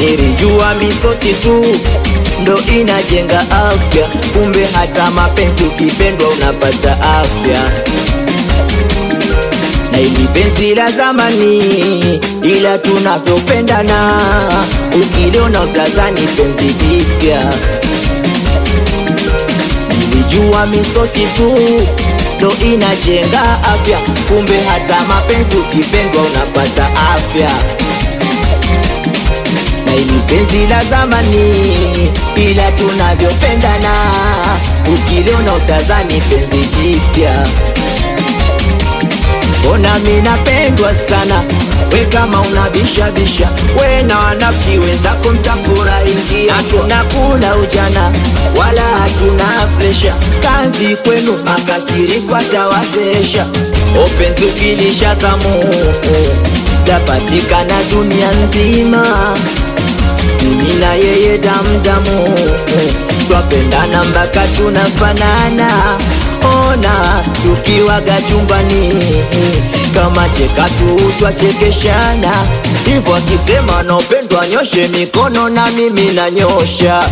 Nilijua misosi tu ndo inajenga afya, kumbe hata mapenzi ukipendwa unapata afya. Na ili penzi la zamani, ila tunavyopendana, ukiliona utazani penzi jipya. Nilijua misosi tu ndo inajenga afya, kumbe hata mapenzi ukipendwa unapata afya. Na ili penzi la zamani, ila tunavyopendana, ukiliona utazani penzi jipya. Ona mina pendwa sana, we kama unabisha bisha, we na wanafiki wenzako mtafurahingia. Hatuna kula ujana, wala hatuna presha, kazi kwenu makasiriko atawazesha. Openzi ukilisha zamu, tapatikana dunia nzima. Mimi na yeye damdamu, twapendana mpaka tunafanana. Ona tukiwaga chumbani, kama cheka tu twachekeshana. Hivyo akisema naopendwa nyoshe mikono na mimi nanyosha.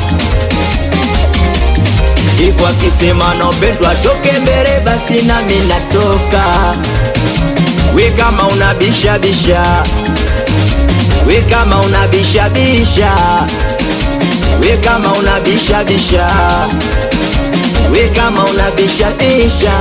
Hivyo akisema naopendwa toke mbele basi nami natoka. We kama unabisha bisha, we kama unabisha bisha, we kama unabisha bisha, we kama unabisha bisha.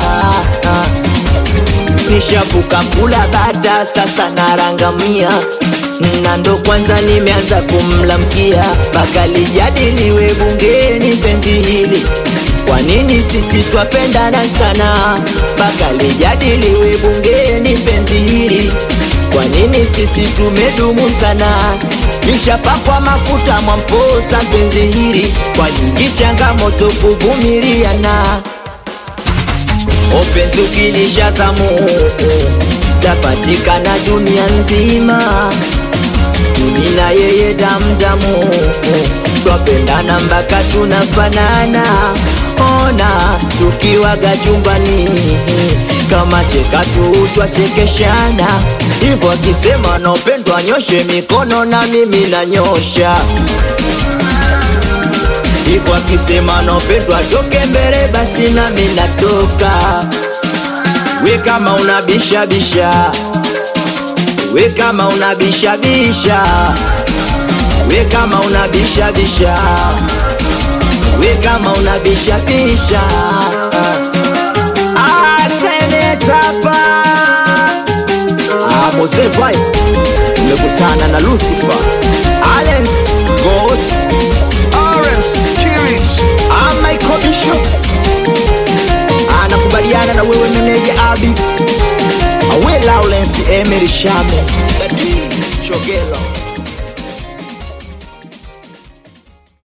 Nishavuka kula bata sasa narangamia, na ndo kwanza nimeanza kumlamkia. Mpaka lijadiliwe bungeni penzi hili, kwa nini sisi twapendana sana? Mpaka lijadiliwe bungeni penzi hili, kwa nini sisi tumedumu sana? Nishapakwa mafuta mwamposa penzi hili, kwa nyingi changamoto kuvumiliana. Openzi ukilisha zamu, tapatikana dunia nzima. Mimi na yeye damdamu, twapendana mpaka tunafanana. Ona tukiwaga chumbani, kama cheka tu twachekeshana. Hivyo akisema naopendwa nyoshe mikono na mimi nanyosha. Hivyo akisema naopendwa toke mbele basi nami natoka. We kama unabisha bisha, we kama unabisha bisha, we kama unabisha bisha, we kama unabisha bisha. Senetapa Mose Vai, umekutana na Lucifer, Alens, Ghost, Arens, Kirit, Michael Bishop. Anakubaliana na wewe meneja Abi, Awe Lawrence Emery Shame, Dadi Chogelo.